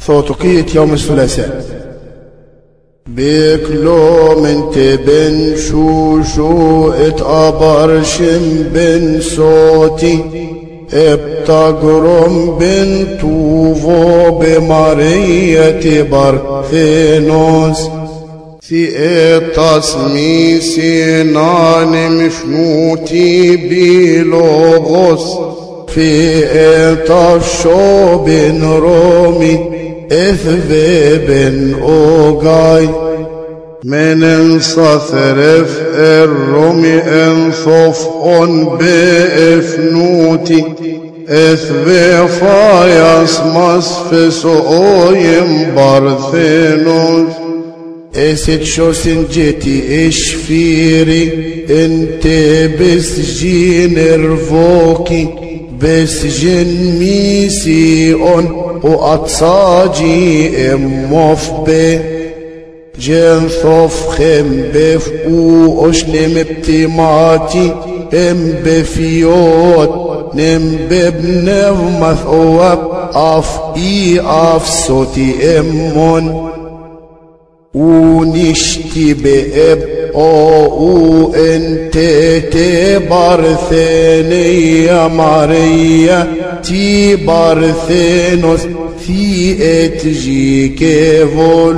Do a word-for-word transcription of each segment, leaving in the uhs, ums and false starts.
ثوتقية يوم الثلاثاء. بكلو من تبن شوشو اتقبرشم بن صوتي ابتقرم بن توفو بمارية برثينوس في التصمي سنان مشنوتي بلوغوس في التشو بن رومي اثبي بن اوغاي من انصثرف الرومي انصفون بافنوتي اثبي فايس مصفس اويم برثينوس اسد شو سنجتي اشفيري انت بس جين رفوكي بس جن ميسيون وأتصاجي اموف بي جن ثوف خم بف او اشنم بتيماتي ام بفيوت نم ببنف مثوب اف اي اف صوتي امون ونشتي باب او انت تبارثيني يا ماريا تي بارثينوس في اتجي كيفول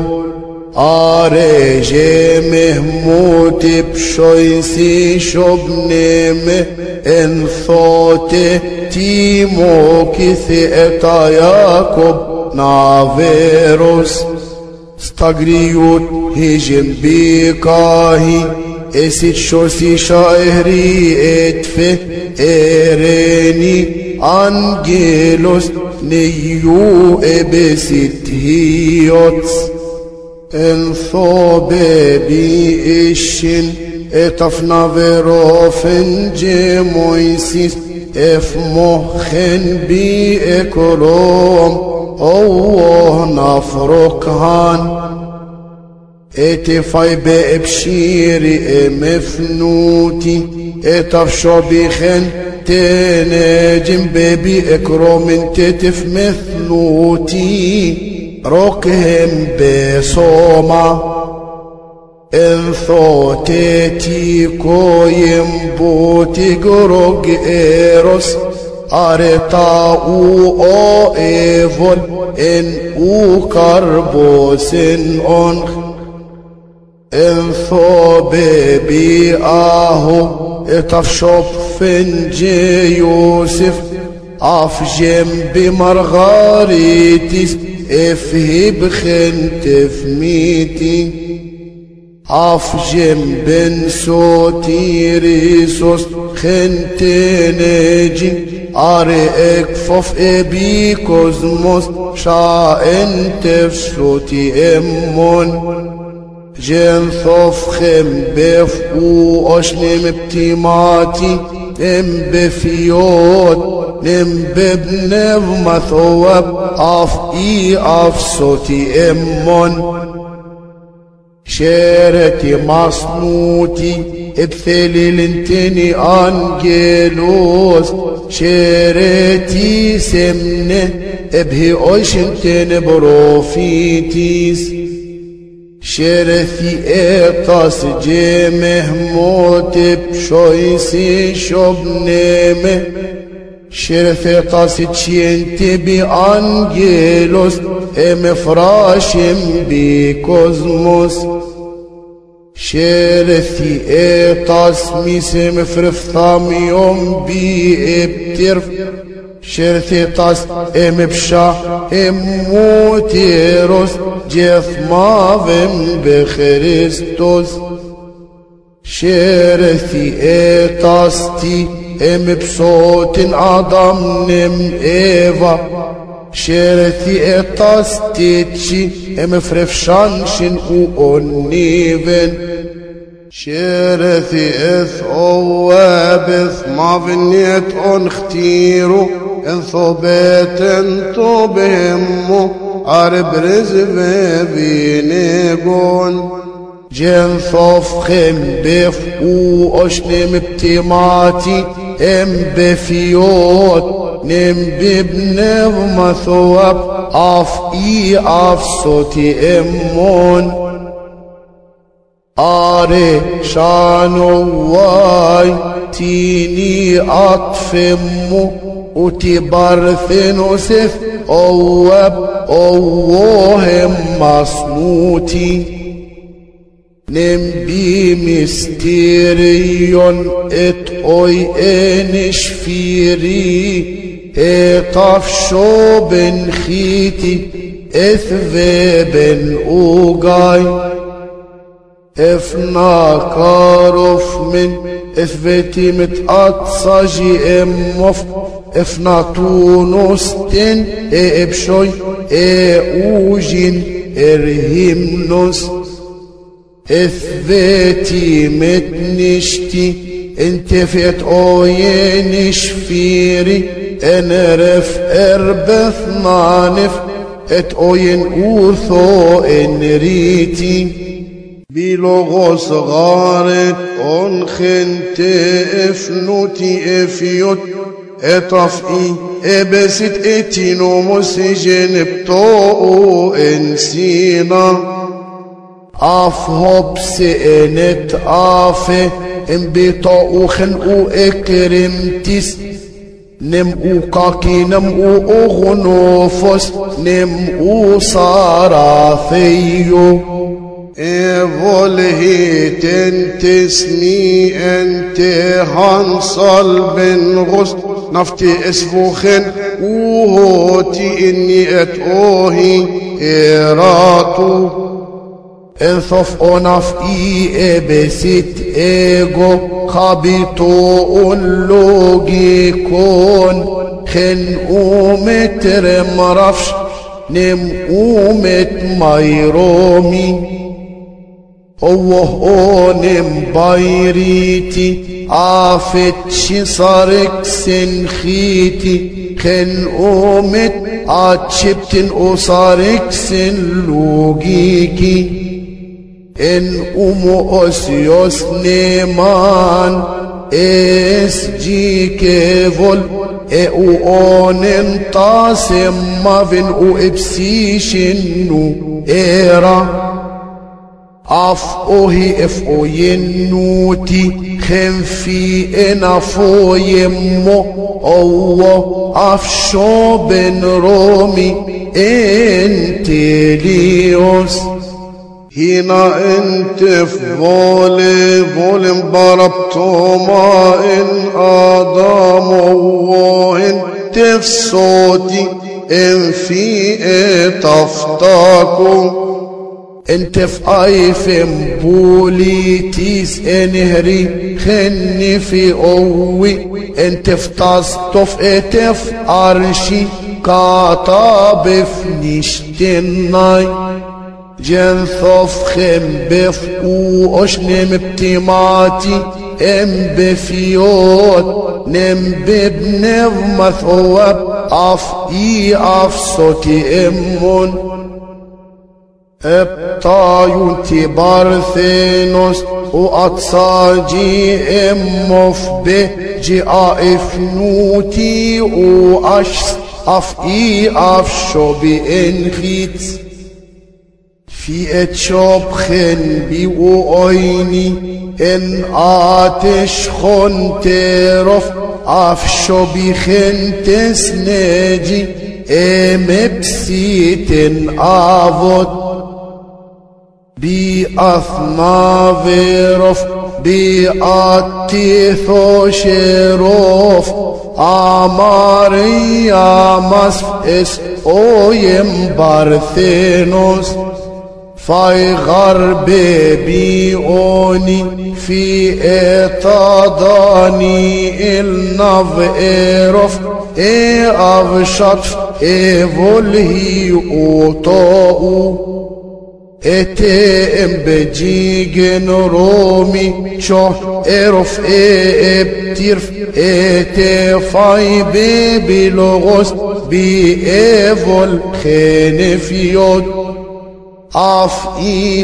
ارجي مهموت بشويسي شبنم انثوتي تي موكثي اتا ياكوب نافيروس ستاغريوت هجم بيكاهي اسد شوسي شاهري اتفه اريني انجيلوس نيو ابسيت هيوتس انثو بيبي اشن اتفنا فيروفن جيمويسيس اف مخن بي اكروم اوه نفركهان اتفاي بابشيري امفنوتي اتفشو بيخن تنجم بيبي اكرومن تتف مثنوتي روكهم بصوما انثو تيتي كويم بوتي قروق ايروس ارتا او او ايفول ان او كاربوس ان اونخ انثو بيبي اهو اتفشوب فنجي يوسف اف جنبي مرغاريتيس افهي بخنت فميتي اف جنبن صوتي ريسوس خنت نجي اري اكفف ابي كوزموس شا انت فصوتي امون جنثوف خم بف او اشنم بتيماتي ام بفيوت نم ببنف مثوب اف اي اف صوتي امون شيرتي مصنوتي ابثلي لنتني انجيلوس شيرتي سمنه ابهي اوشنتن بروفيتيس شرثي اقتص جيمه موت بشويسي شبنمه شرثي اقتص تشينتي بانجيلوس ام فراشم بكوزموس شرثي اقتص ميسم فرفثام يوم بي ابترف شرثي طاس ام بشا ام موتيروس جيف مافم بخريستوس شرثي اطاستي ام بصوت عظم نم ايفا شرثي اطاستي تشي ام فرفشانشن او اونيفن شرثي اث اوابث مافنيت انختيرو انثو بيت انتو بهمو عرب رزبه بينيقون جنثوف خم بف او اشنم بتيماتي ام بفيوت نم ببنف مثوب اف اي اف صوتي امون اري شانو واي تيني اطفمو وتبرثن سف اواب اوهم مصنوتي نمبي مستيريون ات اوي انش فيري اطف شو بن خيتي اثذي بن اوغاي افنا كاروف من اثبتي متقصجي اموف افنا تونستن ابشوي اوجين ارهمنوس اثبتي متنشتي انت فيت اوينش فيري انرف اربث نانف ات اوين اوثو انريتي بلغوس غارت انخنت افنوتي افيوت اتفقي ابست اتينو مسجن بطوء انسينا افهب سئنت افه انبطاء خنقو اكرمتس نمقو كاكي نمقو اغنوفس نمقو صراثيو ايفوله تنتسمي انت هنصل بن غص نفتي اسفوخن وهوتي اني اتوهي ايراتو انثف انف اي ابست ايغو خابيتو انلوغي كون خن اومت رمرفش نم اومت مايرومي اوه نم بايريتي عافتش صارك سنخيتي خن اومت عاتشبتن اوصارك سنلوغيكي ان امو اسيوس نيمان اس جي كيفول او اونن تاسم مافن او ابسيشنو ايرا اف اوهي اف او ينوتي خنفي انا فو يمو او اف شو بن رومي انت ليوس هنا انت في فولي فولي ضربتو ما ان ادم وانت في صوتي ان في اتفتاكو انت في ايفم بوليتيس انهري خني في قوي انت في تصطف اتف ارشي كاطاب في نشتناي جنثوف خم بفقو اشنم بتماتي ام بفيوت نم ببنظ مثوب اف اي اف صوتي امون ابطايون تبارثينوس واتصاجي اموف بجي افنوتي واشس اف اي اف شو بانخيتس في اتشوب خن بي وعيني ان آتش خن ترف افشو بي خن تسنجي ام بسيت آفود بي اثنا فيرف بي اتيثو شروف اماري امس اس اويم بارثينوس فاي غرب بيوني في اتاداني النف ايرف اي افشطف اي فولهي اوطاؤو اتم بجيجن رومي شوح ايرف اي ابتيرف اتي فاي بي بلغوس بي ايفول خينفيود اف اي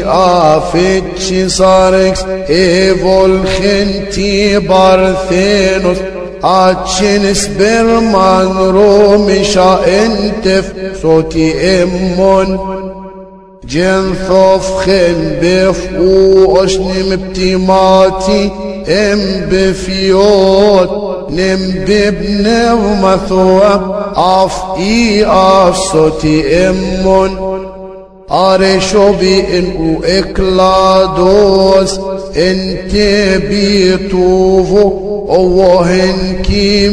افتش ساركس ايفول خنتي بارثينوس عاتشن سبرمان رومي شا انتف صوتي امون جن ثوف خن بفقو اشنم بتيماتي ام بفيوت نم ببنو مثوب اف اي اف صوتي امون ارشو بي انو اكلادوس انت بيتوفو اوهن كي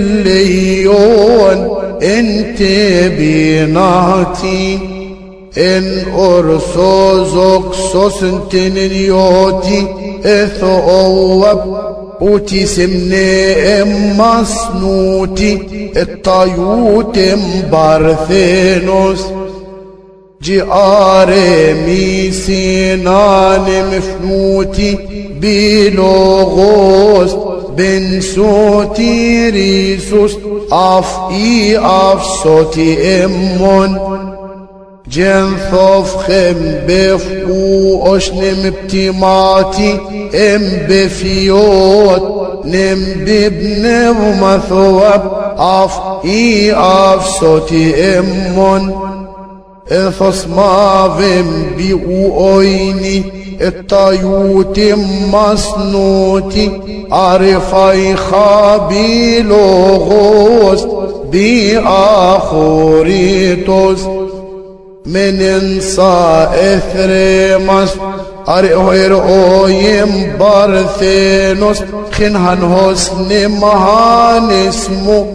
مليون انت بيناتي ان ارثوذكسوس انتنيوتي اثوب اوتي سمني ام مصنوتي الطيوت ام بارثينوس جياري ميسينان مفنوتي بلوغوس بن صوتي ريسوس اف اي اف صوتي امون جن ثوف خم بفقو اشنم بتيماتي ام بفيوت نم ببن ومثوب اف اي اف صوتي امون اثص مافم بيو اويني الطيوت مصنوتي عرفي خابي لوغوس بي اخوريتوس من انصا اثريماس ارئوير اويم بارثينوس خنهن حسن مهان اسمو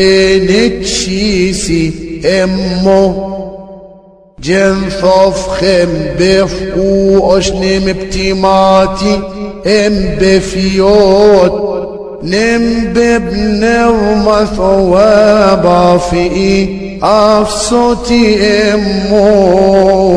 تنتشيسي امو جن ثوف خم بفقو اشنم بتيماتي ام بفيوت نم ببن ومثواب في اف صوتي امو